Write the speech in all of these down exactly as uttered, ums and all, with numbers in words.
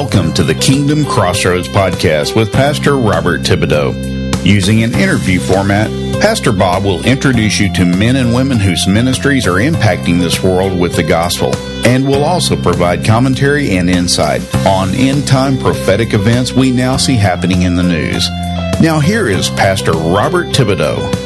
Welcome to the Kingdom Crossroads podcast with Pastor Robert Thibodeau. Using an interview format, Pastor Bob will introduce you to men and women whose ministries are impacting this world with the gospel, and will also provide commentary and insight on end-time prophetic events we now see happening in the news. Now here is Pastor Robert Thibodeau.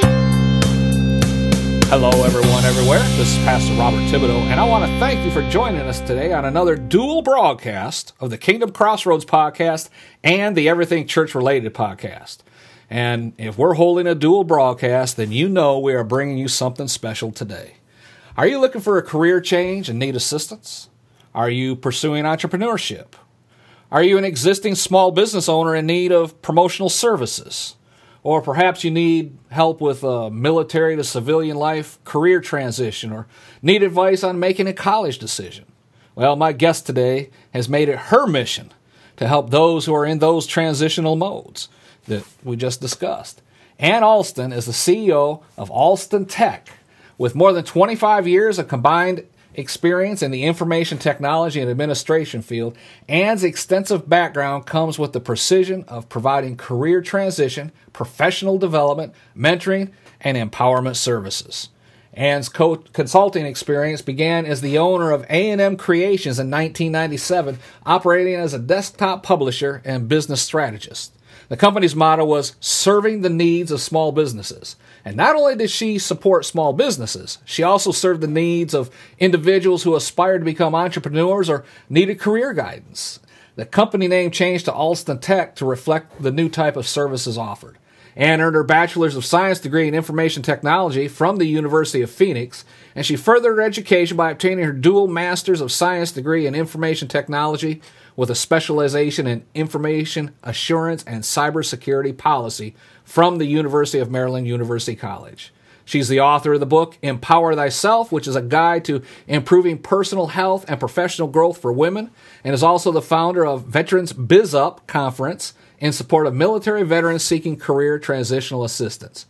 Hello, everyone, everywhere. This is Pastor Robert Thibodeau, and I want to thank you for joining us today on another dual broadcast of the Kingdom Crossroads podcast and the Everything Church-related podcast. And if we're holding a dual broadcast, then you know we are bringing you something special today. Are you looking for a career change and need assistance? Are you pursuing entrepreneurship? Are you an existing small business owner in need of promotional services? Or perhaps you need help with a military to civilian life career transition, or need advice on making a college decision. Well, my guest today has made it her mission to help those who are in those transitional modes that we just discussed. Ann Alston is the C E O of Alston Tech. With more than twenty-five years of combined experience in the information technology and administration field, Ann's extensive background comes with the precision of providing career transition, professional development, mentoring, and empowerment services. Ann's co- consulting experience began as the owner of A and M Creations in nineteen ninety-seven, operating as a desktop publisher and business strategist. The company's motto was serving the needs of small businesses. And not only did she support small businesses, she also served the needs of individuals who aspired to become entrepreneurs or needed career guidance. The company name changed to Alston Tech to reflect the new type of services offered. Ann earned her Bachelor's of Science degree in Information Technology from the University of Phoenix, and she furthered her education by obtaining her dual Master's of Science degree in Information Technology with a specialization in Information Assurance and Cybersecurity Policy from the University of Maryland University College. She's the author of the book Empower Thyself, which is a guide to improving personal health and professional growth for women, and is also the founder of Veterans BizUp Conference in support of military veterans seeking career transitional assistance.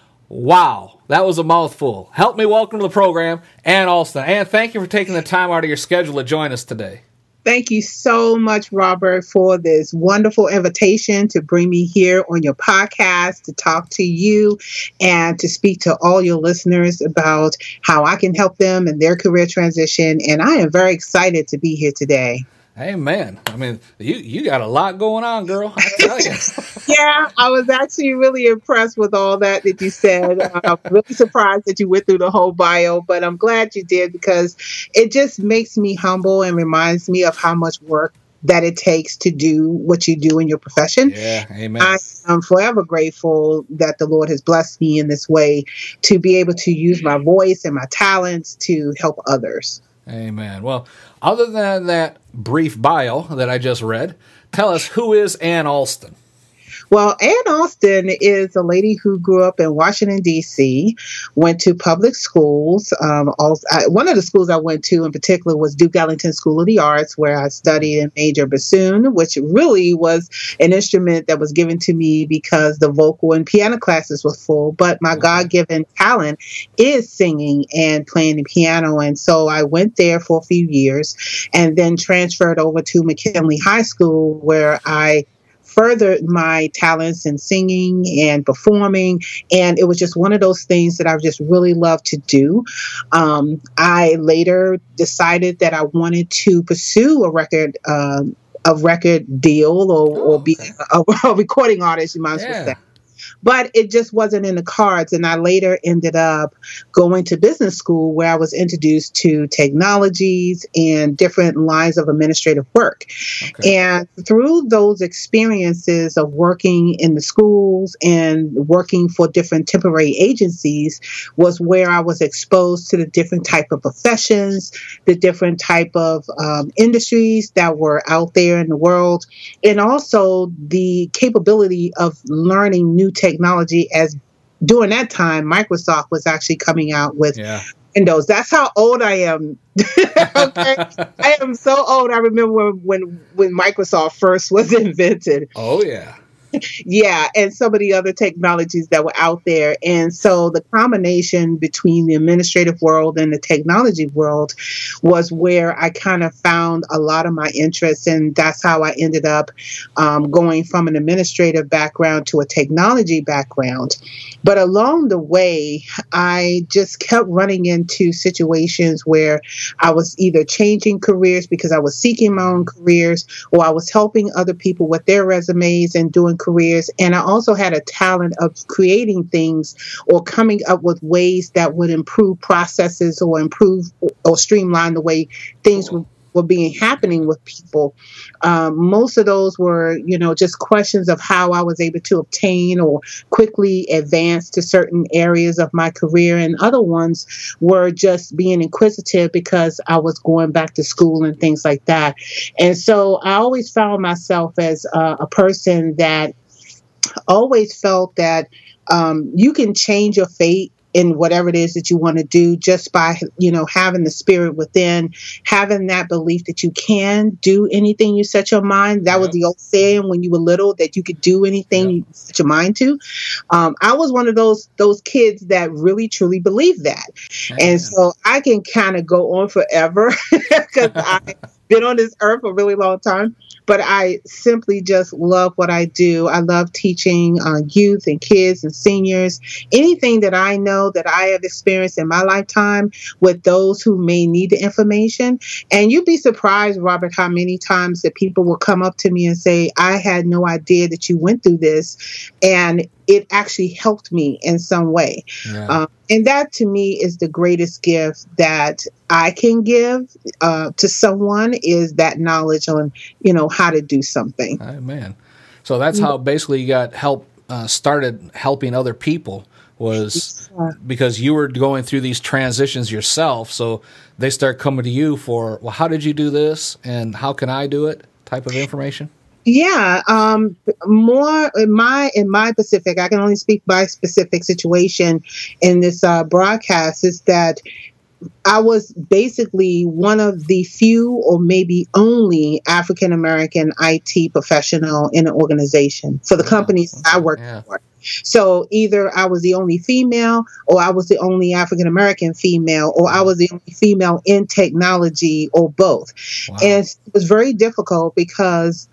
Wow, that was a mouthful. Help me welcome to the program, Ann Alston. Ann, thank you for taking the time out of your schedule to join us today. Thank you so much, Robert, for this wonderful invitation to bring me here on your podcast to talk to you and to speak to all your listeners about how I can help them in their career transition. And I am very excited to be here today. Amen. I mean, you, you got a lot going on, girl. I tell you. Yeah, I was actually really impressed with all that that you said. Uh, I'm really surprised that you went through the whole bio, but I'm glad you did because it just makes me humble and reminds me of how much work that it takes to do what you do in your profession. Yeah, amen. I am forever grateful that the Lord has blessed me in this way to be able to use my voice and my talents to help others. Amen. Well, other than that brief bio that I just read, tell us, who is Ann Alston? Well, Ann Alston is a lady who grew up in Washington, D C, went to public schools. Um, also, I, one of the schools I went to in particular was Duke Ellington School of the Arts, where I studied and majored bassoon, which really was an instrument that was given to me because the vocal and piano classes were full. But my God-given talent is singing and playing the piano. And so I went there for a few years and then transferred over to McKinley High School, where I furthered my talents in singing and performing. And it was just one of those things that I just really loved to do. Um, I later decided that I wanted to pursue a record, um, a record deal or, oh, or be okay. a, a recording artist, you might as well Yeah. say. But it just wasn't in the cards. And I later ended up going to business school where I was introduced to technologies and different lines of administrative work. Okay. And through those experiences of working in the schools and working for different temporary agencies was where I was exposed to the different type of professions, the different type of um, industries that were out there in the world, and also the capability of learning new technology, as during that time, Microsoft was actually coming out with yeah. Windows. That's how old I am. Okay, I am so old. I remember when when Microsoft first was invented. Oh yeah. Yeah, and some of the other technologies that were out there. And so the combination between the administrative world and the technology world was where I kind of found a lot of my interests. And that's how I ended up um, going from an administrative background to a technology background. But along the way, I just kept running into situations where I was either changing careers because I was seeking my own careers, or I was helping other people with their resumes and doing careers. And I also had a talent of creating things or coming up with ways that would improve processes or improve or streamline the way things would were being happening with people. Um, most of those were, you know, just questions of how I was able to obtain or quickly advance to certain areas of my career. And other ones were just being inquisitive because I was going back to school and things like that. And so I always found myself as uh, a person that always felt that um, you can change your fate in whatever it is that you want to do just by, you know, having the spirit within, having that belief that you can do anything you set your mind. That yeah. was the old saying when you were little, that you could do anything yeah. you set your mind to. Um, I was one of those those kids that really, truly believed that. Yeah. And so I can kind of go on forever because I've been on this earth for a really long time. But I simply just love what I do. I love teaching uh, youth and kids and seniors, anything that I know that I have experienced in my lifetime with those who may need the information. And you'd be surprised, Robert, how many times that people will come up to me and say, I had no idea that you went through this. And it actually helped me in some way. Yeah. Um, and that to me is the greatest gift that I can give uh, to someone, is that knowledge on, you know, how to do something. Amen. So that's how basically you got help, uh, started helping other people, was because you were going through these transitions yourself. So they start coming to you for, well, how did you do this? And how can I do it? Type of information. Yeah, um, more in my in my specific, I can only speak by specific situation in this uh, broadcast, is that I was basically one of the few or maybe only African American I T professional in an organization for the companies I worked yeah. for. So either I was the only female, or I was the only African American female, or I was the only female in technology, or both. Wow. And it was very difficult because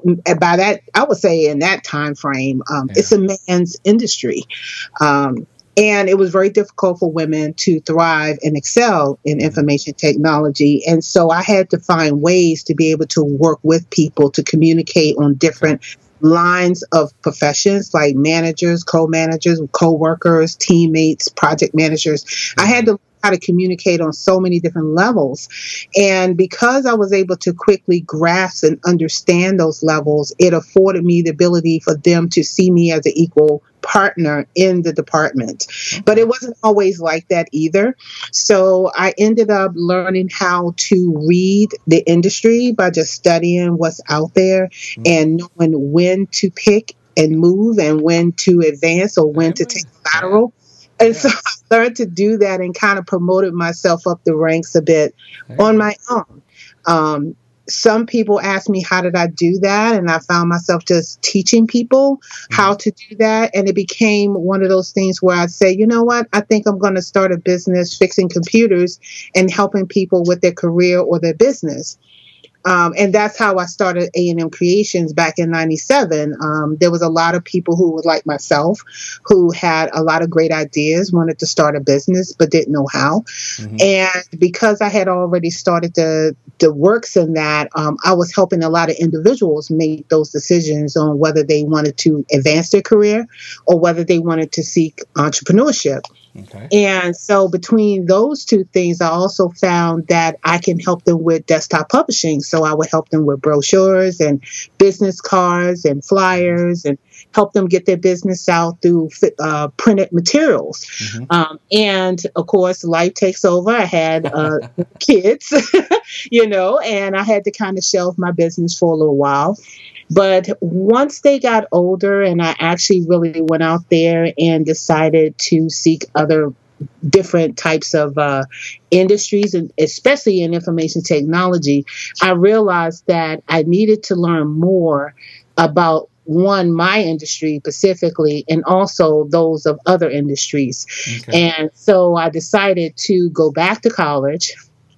by that, I would say in that time frame, um, yeah. it's a man's industry. Um, And it was very difficult for women to thrive and excel in information technology. And so I had to find ways to be able to work with people to communicate on different lines of professions, like managers, co-managers, co-workers, teammates, project managers. I had to learn how to communicate on so many different levels. And because I was able to quickly grasp and understand those levels, it afforded me the ability for them to see me as an equal partner in the department. But it wasn't always like that either. So I ended up learning how to read the industry by just studying what's out there mm-hmm. and knowing when to pick and move and when to advance or when to take lateral. And yeah. so I learned to do that and kind of promoted myself up the ranks a bit yeah. on my own. Um, Some people ask me, how did I do that? And I found myself just teaching people mm-hmm. how to do that. And it became one of those things where I'd say, you know what, I think I'm going to start a business fixing computers and helping people with their career or their business. Um, and that's how I started A and M Creations back in ninety-seven. Um, there was a lot of people who were like myself, who had a lot of great ideas, wanted to start a business, but didn't know how. Mm-hmm. And because I had already started the, the works in that, um, I was helping a lot of individuals make those decisions on whether they wanted to advance their career or whether they wanted to seek entrepreneurship. Okay. And so between those two things, I also found that I can help them with desktop publishing. So I would help them with brochures and business cards and flyers and help them get their business out through uh, printed materials. Mm-hmm. Um, and of course, life takes over. I had uh, kids, you know, and I had to kind of shelve my business for a little while. But once they got older and I actually really went out there and decided to seek other different types of uh, industries, and especially in information technology, I realized that I needed to learn more about one, my industry specifically, and also those of other industries. Okay. And so I decided to go back to college,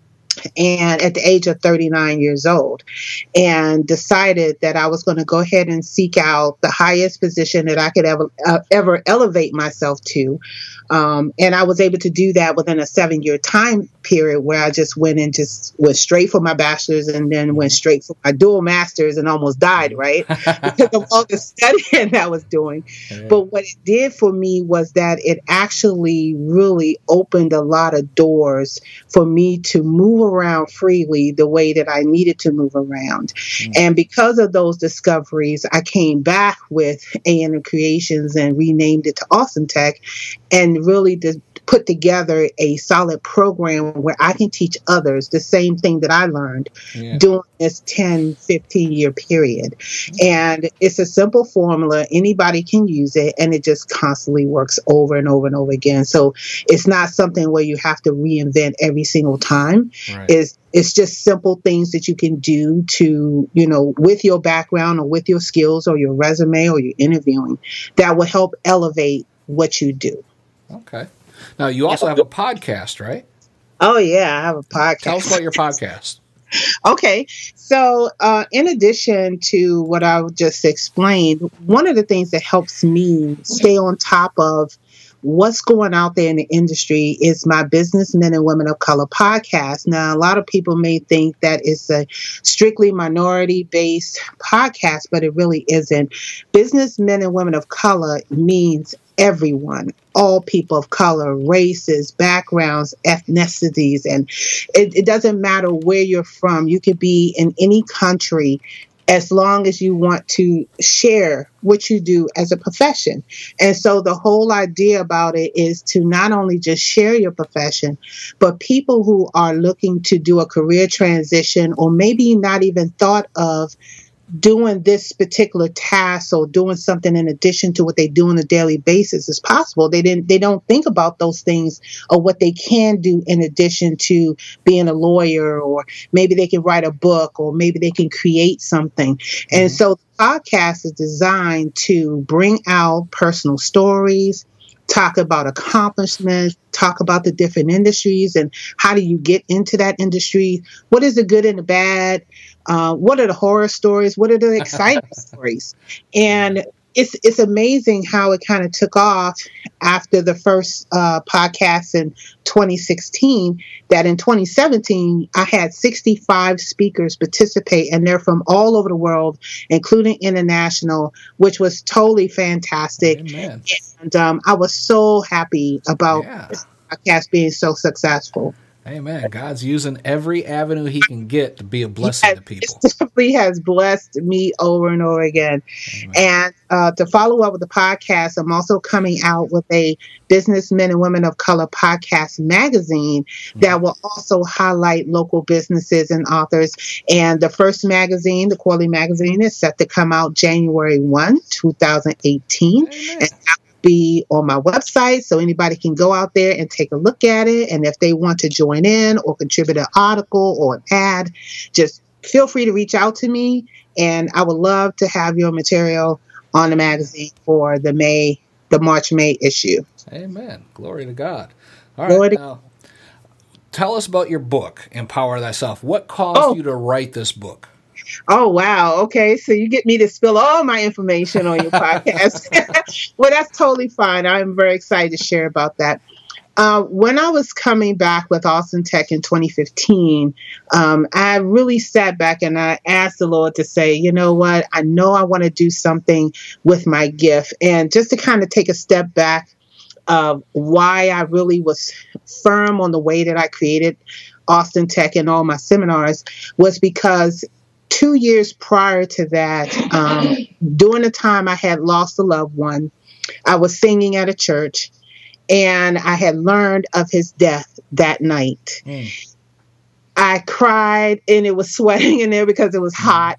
and at the age of thirty-nine years old, and decided that I was going to go ahead and seek out the highest position that I could ever uh, ever elevate myself to. Um, and I was able to do that within a seven-year time period, where I just went and just went straight for my bachelor's, and then went straight for my dual master's, and almost died, right? Because of all the studying I was doing. Yeah. But what it did for me was that it actually really opened a lot of doors for me to move around freely the way that I needed to move around. Mm. And because of those discoveries, I came back with A and M Creations and renamed it to Austin Tech, and really to put together a solid program where I can teach others the same thing that I learned yeah. during this ten, fifteen year period. And it's a simple formula. Anybody can use it, and it just constantly works over and over and over again. So it's not something where you have to reinvent every single time. Right. It's It's just simple things that you can do to, you know, with your background or with your skills or your resume or your interviewing, that will help elevate what you do. Okay. Now, you also have a podcast, right? Oh, yeah, I have a podcast. Tell us about your podcast. Okay. So uh, in addition to what I just explained, one of the things that helps me stay on top of what's going out there in the industry is my Businessmen and Women of Color podcast. Now, a lot of people may think that it's a strictly minority-based podcast, but it really isn't. Businessmen and Women of Color means everyone, all people of color, races, backgrounds, ethnicities, and it, it doesn't matter where you're from. You could be in any country, as long as you want to share what you do as a profession. And so the whole idea about it is to not only just share your profession, but people who are looking to do a career transition, or maybe not even thought of doing this particular task or doing something in addition to what they do on a daily basis is possible. They didn't, they don't think about those things or what they can do in addition to being a lawyer, or maybe they can write a book, or maybe they can create something. Mm-hmm. And so the podcast is designed to bring out personal stories, talk about accomplishments, talk about the different industries and how do you get into that industry. What is the good and the bad? Uh, what are the horror stories? What are the exciting stories? And it's it's amazing how it kind of took off after the first uh, podcast in twenty sixteen, that in twenty seventeen, I had sixty-five speakers participate, and they're from all over the world, including international, which was totally fantastic. Amen. And um, I was so happy about yeah. this podcast being so successful. Amen. God's using every avenue he can get to be a blessing has, to people. It definitely has blessed me over and over again. Amen. And uh, to follow up with the podcast, I'm also coming out with a Businessmen and Women of Color podcast magazine mm-hmm. that will also highlight local businesses and authors. And the first magazine, the quarterly magazine, is set to come out January first, twenty eighteen. Amen. And be on my website, so anybody can go out there and take a look at it. And if they want to join in or contribute an article or an ad, just feel free to reach out to me, and I would love to have your material on the magazine for the May, the March, May issue. Amen. Glory to God. All right. Glory now, to- tell us about your book, Empower Thyself. What caused oh. you to write this book? Oh, wow. Okay. So you get me to spill all my information on your podcast. Well, that's totally fine. I'm very excited to share about that. Uh, when I was coming back with Austin Tech in twenty fifteen, um, I really sat back and I asked the Lord to say, you know what? I know I want to do something with my gift. And just to kind of take a step back of why I really was firm on the way that I created Austin Tech and all my seminars was because two years prior to that, um, during the time I had lost a loved one, I was singing at a church, and I had learned of his death that night. Mm. I cried, and it was sweating in there because it was hot.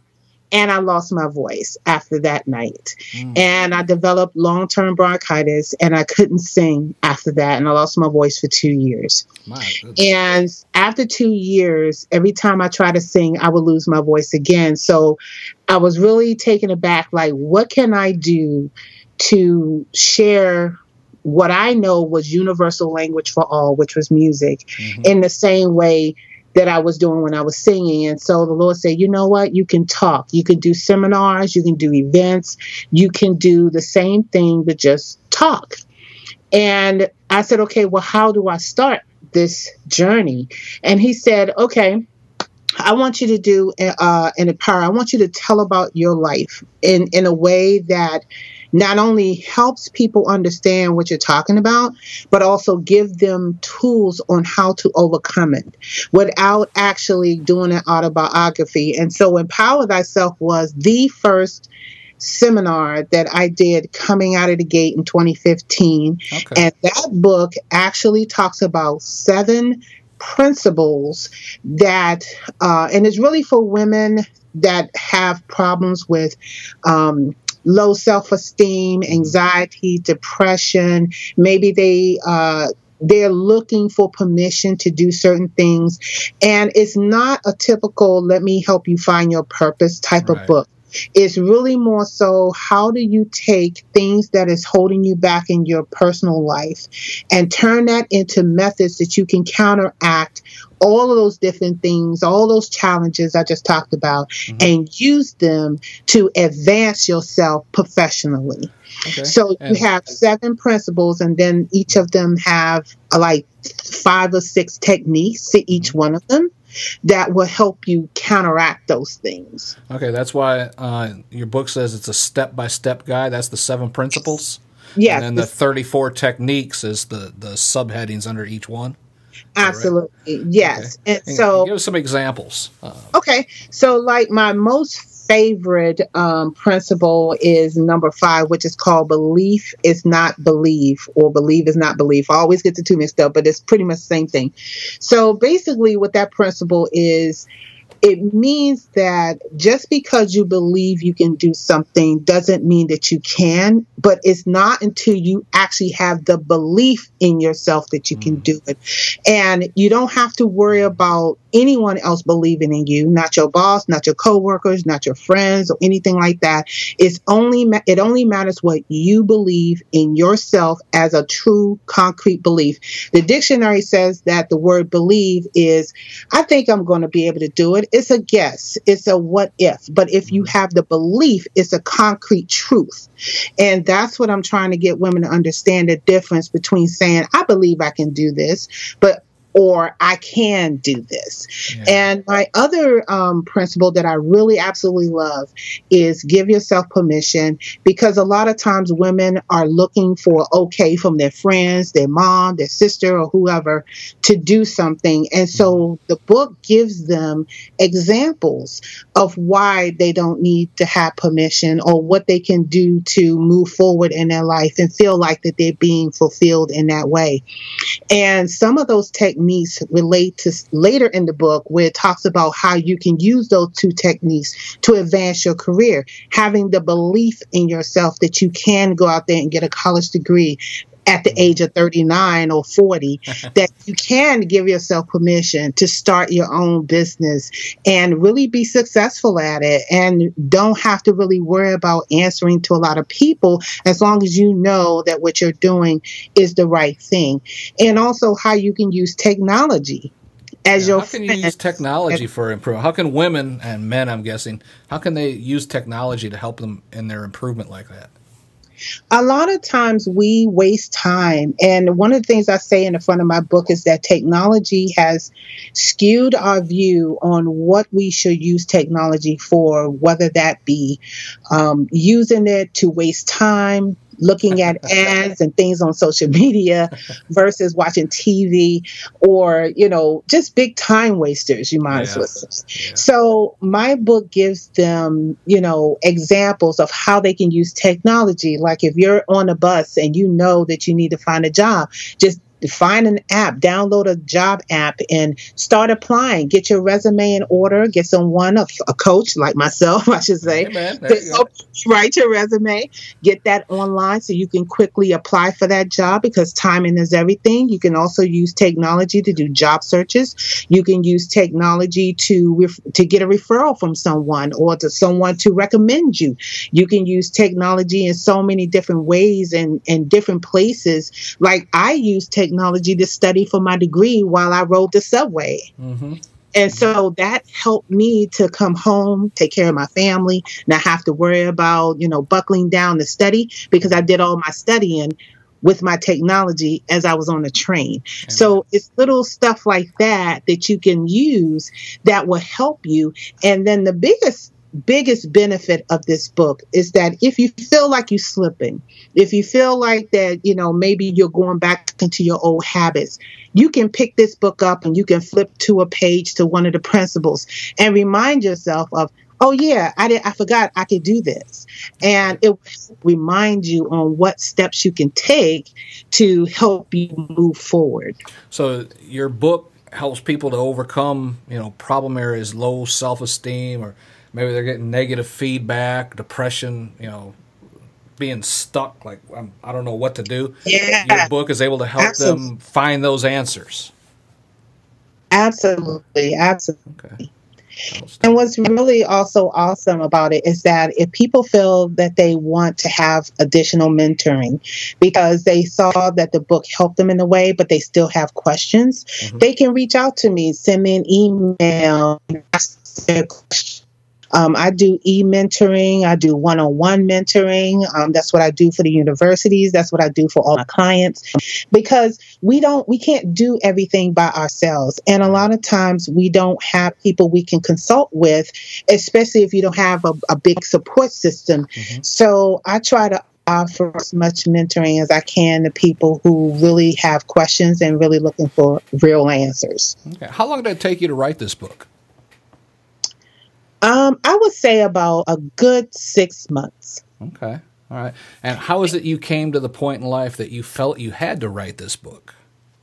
And I lost my voice after that night. Mm. And I developed long-term bronchitis, and I couldn't sing after that. And I lost my voice for two years. And after two years, every time I tried to sing, I would lose my voice again. So I was really taken aback, like, what can I do to share what I know was universal language for all, which was music, mm-hmm. in the same way that I was doing when I was singing. And so the Lord said, you know what? You can talk. You can do seminars. You can do events. You can do the same thing, but just talk. And I said, okay, well, how do I start this journey? And he said, okay, I want you to do uh, an empower. I want you to tell about your life in, in a way that not only helps people understand what you're talking about, but also give them tools on how to overcome it without actually doing an autobiography. And so Empower Thyself was the first seminar that I did coming out of the gate in twenty fifteen. Okay. And that book actually talks about seven principles that, uh, and it's really for women that have problems with um, low self-esteem, anxiety, depression. Maybe they uh, they're looking for permission to do certain things, and it's not a typical "let me help you find your purpose" type right. of book. It's really more so, how do you take things that is holding you back in your personal life and turn that into methods that you can counteract all of those different things, all those challenges I just talked about, mm-hmm. and use them to advance yourself professionally. Okay. So and you have seven principles, and then each of them have uh, like five or six techniques to each mm-hmm. one of them that will help you counteract those things. Okay, that's why uh, your book says it's a step-by-step guide. That's the seven principles? Yes. And then the thirty-four techniques is the, the subheadings under each one? Absolutely, right? Yes. Okay. And, and so, give us some examples. Uh, okay, so like my most favorite um, principle is number five, which is called belief is not belief, or believe is not belief. I always get the two mixed up, but it's pretty much the same thing. So basically what that principle is, it means that just because you believe you can do something doesn't mean that you can, but it's not until you actually have the belief in yourself that you can do it. And you don't have to worry about anyone else believing in you, not your boss, not your coworkers, not your friends, or anything like that. It's only it only matters what you believe in yourself as a true concrete belief. The dictionary says that the word believe is, I think I'm going to be able to do it. It's a guess. It's a what if. But if you have the belief, it's a concrete truth. And that's what I'm trying to get women to understand, the difference between saying, I believe I can do this, but or I can do this. Yeah. And my other um, principle that I really absolutely love is give yourself permission, because a lot of times women are looking for okay from their friends, their mom, their sister, or whoever to do something. And so the book gives them examples of why they don't need to have permission, or what they can do to move forward in their life and feel like that they're being fulfilled in that way. And some of those techniques relate to later in the book, where it talks about how you can use those two techniques to advance your career. Having the belief in yourself that you can go out there and get a college degree at the age of thirty-nine or forty, that you can give yourself permission to start your own business and really be successful at it, and don't have to really worry about answering to a lot of people, as long as you know that what you're doing is the right thing. And also how you can use technology as yeah, your how can you use technology for improvement? How can women and men, I'm guessing, how can they use technology to help them in their improvement like that? A lot of times we waste time. And one of the things I say in the front of my book is that technology has skewed our view on what we should use technology for, whether that be um, using it to waste time, looking at ads and things on social media versus watching T V, or, you know, just big time wasters, you might as well say. Yeah. So my book gives them, you know, examples of how they can use technology. Like if you're on a bus and you know that you need to find a job, just find an app, download a job app, and start applying. Get your resume in order. Get someone, a, a coach like myself, I should say, hey man, there you go. Write your resume. Get that online so you can quickly apply for that job, because timing is everything. You can also use technology to do job searches. You can use technology to ref- to get a referral from someone, or to someone to recommend you. You can use technology in so many different ways and in different places. Like I use technology to study for my degree while I rode the subway. Mm-hmm. And so that helped me to come home, take care of my family, not have to worry about, you know, buckling down to study, because I did all my studying with my technology as I was on the train. Amen. So it's little stuff like that that you can use that will help you. And then the biggest biggest benefit of this book is that if you feel like you're slipping, if you feel like that, you know, maybe you're going back into your old habits, you can pick this book up and you can flip to a page to one of the principles and remind yourself of, oh yeah, I did, I forgot I could do this. And it will remind you on what steps you can take to help you move forward. So your book helps people to overcome, you know, problem areas, low self-esteem, or maybe they're getting negative feedback, depression, you know, being stuck, like I'm, I don't know what to do. Yeah. Your book is able to help absolutely. them find those answers. Absolutely, absolutely. Okay. And what's really also awesome about it is that if people feel that they want to have additional mentoring because they saw that the book helped them in a way, but they still have questions, mm-hmm. they can reach out to me, send me an email, ask their questions. Um, I do e-mentoring. I do one-on-one mentoring. Um, that's what I do for the universities. That's what I do for all my clients, because we don't, we can't do everything by ourselves. And a lot of times we don't have people we can consult with, especially if you don't have a, a big support system. Mm-hmm. So I try to offer as much mentoring as I can to people who really have questions and really looking for real answers. Okay. How long did it take you to write this book? Um, I would say about a good six months. Okay. All right. And how is it you came to the point in life that you felt you had to write this book?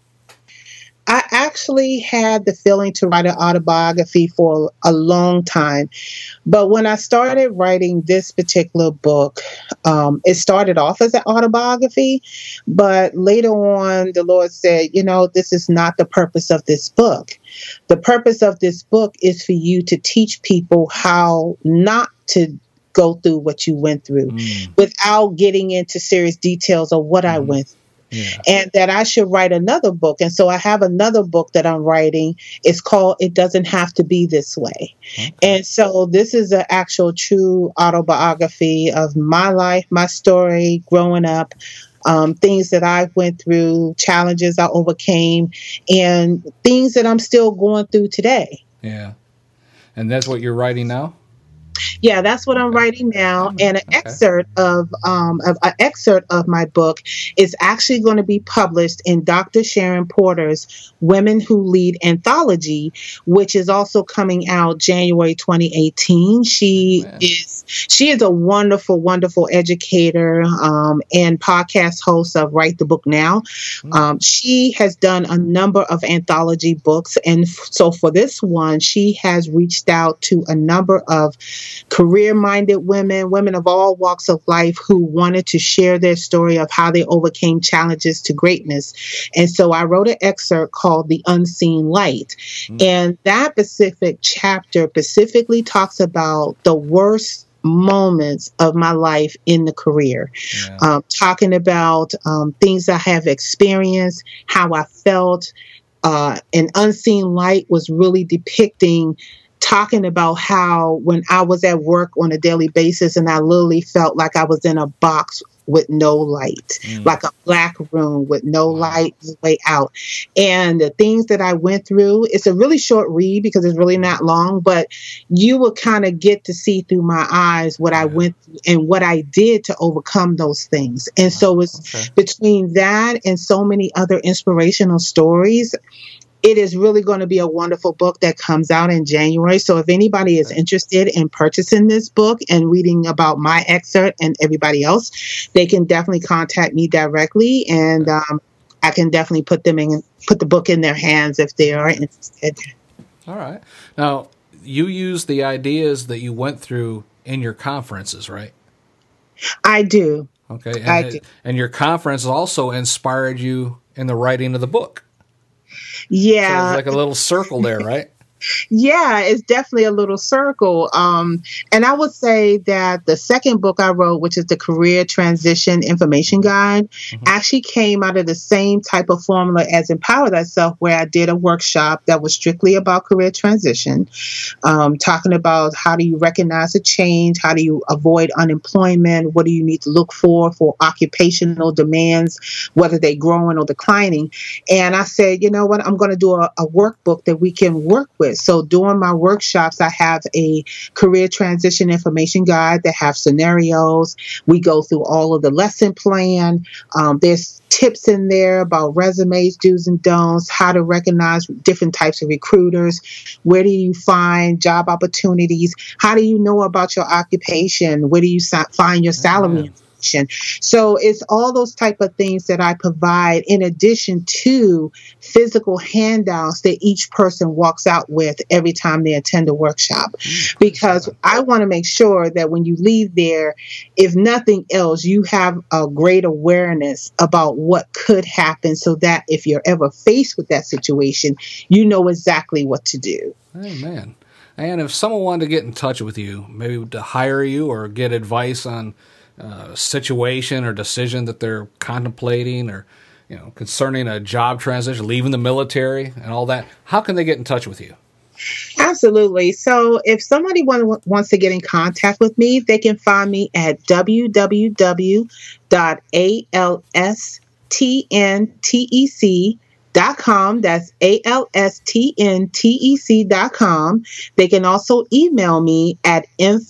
I actually had the feeling to write an autobiography for a long time. But when I started writing this particular book, um, it started off as an autobiography. But later on, the Lord said, you know, this is not the purpose of this book. The purpose of this book is for you to teach people how not to go through what you went through mm. without getting into serious details of what mm. I went through. Yeah. And that I should write another book. And so I have another book that I'm writing. It's called It Doesn't Have to Be This Way. Okay. And so this is an actual true autobiography of my life, my story growing up, um, things that I went through, challenges I overcame, and things that I'm still going through today. Yeah. And that's what you're writing now? Yeah, that's what I'm writing now. And an okay. excerpt of um of, an excerpt of my book is actually going to be published in Doctor Sharon Porter's Women Who Lead anthology, which is also coming out January twenty eighteen. She oh, is she is a wonderful, wonderful educator um, and podcast host of Write the Book Now. Mm. Um, she has done a number of anthology books, and f- so for this one, she has reached out to a number of career-minded women, women of all walks of life who wanted to share their story of how they overcame challenges to greatness. And so I wrote an excerpt called The Unseen Light. Mm. And that specific chapter specifically talks about the worst moments of my life in the career, yeah. um, talking about um, things I have experienced, how I felt. Uh, An Unseen Light was really depicting talking about how when I was at work on a daily basis and I literally felt like I was in a box with no light, mm. like a black room with no wow. light, no way out. And the things that I went through, it's a really short read because it's really not long, but you will kind of get to see through my eyes what yeah. I went through and what I did to overcome those things. And wow. so it's okay. between that and so many other inspirational stories, it is really going to be a wonderful book that comes out in January. So if anybody is interested in purchasing this book and reading about my excerpt and everybody else, they can definitely contact me directly. And um, I can definitely put them in, put the book in their hands if they are interested. All right. Now, you use the ideas that you went through in your conferences, right? I do. Okay. And, I it, do. and your conference also inspired you in the writing of the book. Yeah. So there's like a little circle there, right? Yeah, it's definitely a little circle. Um, and I would say that the second book I wrote, which is the Career Transition Information Guide, mm-hmm. actually came out of the same type of formula as Empower Thyself, where I did a workshop that was strictly about career transition, um, talking about how do you recognize a change, how do you avoid unemployment, what do you need to look for for occupational demands, whether they're growing or declining. And I said, you know what, I'm going to do a, a workbook that we can work with. So during my workshops, I have a career transition information guide that have scenarios. We go through all of the lesson plan. Um, there's tips in there about resumes, do's and don'ts, how to recognize different types of recruiters. Where do you find job opportunities? How do you know about your occupation? Where do you sa- find your salary? Oh, so it's all those type of things that I provide in addition to physical handouts that each person walks out with every time they attend a workshop. Because I want to make sure that when you leave there, if nothing else, you have a great awareness about what could happen so that if you're ever faced with that situation, you know exactly what to do. Amen. And if someone wanted to get in touch with you, maybe to hire you or get advice on Uh, situation or decision that they're contemplating, or you know, concerning a job transition, leaving the military and all that, how can they get in touch with you? Absolutely. So if somebody want, wants to get in contact with me, they can find me at w w w dot a l s t n t e c dot com. That's A L S T N T E C dot com. They can also email me at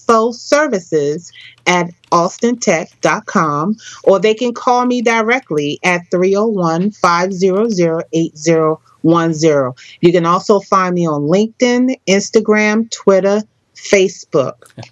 infoservices at austin tech dot com, or they can call me directly at three oh one, five hundred, eight oh one oh. You can also find me on LinkedIn, Instagram, Twitter, Facebook.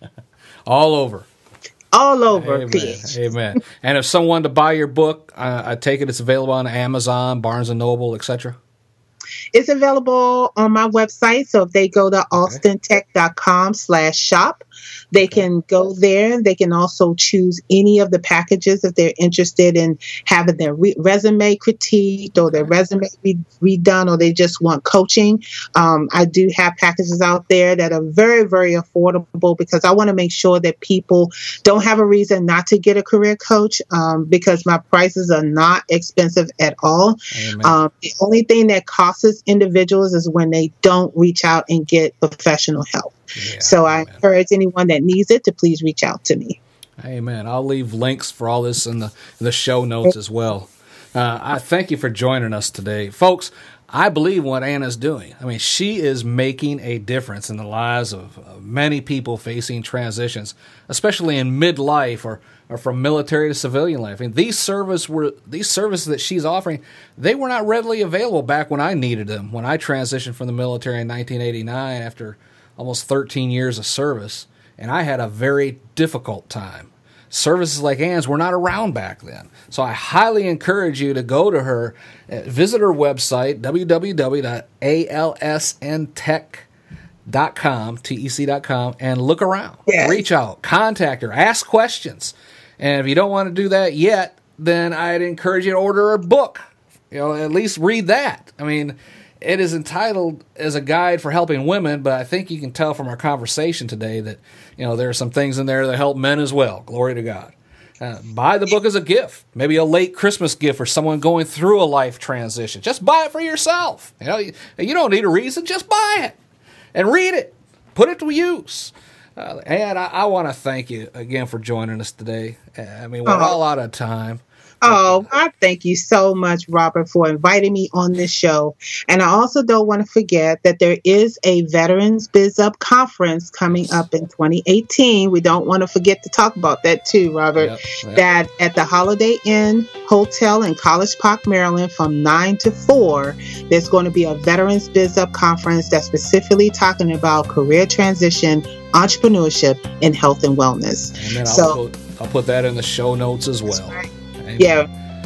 All over. All over. Amen. Amen. And if someone wanted to buy your book, uh, I take it it's available on Amazon, Barnes and Noble, et cetera. It's available on my website. So if they go to austin tech dot com slash shop, they okay. can go there. They can also choose any of the packages if they're interested in having their re- resume critiqued or their resume re- redone, or they just want coaching. Um, I do have packages out there that are very, very affordable because I want to make sure that people don't have a reason not to get a career coach, um, because my prices are not expensive at all. Um, the only thing that costs individuals is when they don't reach out and get professional help. Yeah, so I amen. encourage anyone that needs it to please reach out to me. Amen. I'll leave links for all this in the, in the show notes as well. Uh, I thank you for joining us today. Folks, I believe what Anna's doing. I mean, she is making a difference in the lives of uh, many people facing transitions, especially in midlife or, or from military to civilian life. I mean, these service were these services that she's offering, they were not readily available back when I needed them. When I transitioned from the military in nineteen eighty-nine after almost thirteen years of service, and I had a very difficult time. Services like Ann's were not around back then. So I highly encourage you to go to her, uh, visit her website, w w w dot a l s n tech dot com, T E C dot com, and look around. Yes. Reach out, contact her, ask questions. And if you don't want to do that yet, then I'd encourage you to order her book. You know, at least read that. I mean, it is entitled as a guide for helping women, but I think you can tell from our conversation today that, you know, there are some things in there that help men as well. Glory to God. Uh, buy the book as a gift, maybe a late Christmas gift for someone going through a life transition. Just buy it for yourself. You know, you, you don't need a reason. Just buy it and read it. Put it to use. Uh, and I, I want to thank you again for joining us today. I mean, we're oh. all out of time. Oh, I thank you so much, Robert, for inviting me on this show. And I also don't want to forget that there is a Veterans Biz Up conference coming up in twenty eighteen. We don't want to forget to talk about that too, Robert. Yep, yep. That at the Holiday Inn Hotel in College Park, Maryland, from nine to four, there's going to be a Veterans Biz Up conference that's specifically talking about career transition, entrepreneurship, and health and wellness. And then I'll, so, put, I'll put that in the show notes as well. Right. Yeah.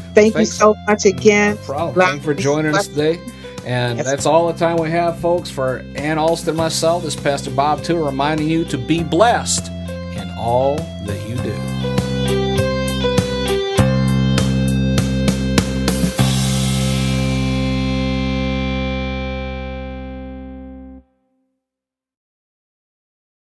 Thank Thanks. you so much again. No problem. Thanks for joining us today. And yes. That's all the time we have, folks. For Ann Alston and myself, this is Pastor Bob Tiller reminding you to be blessed in all that you do.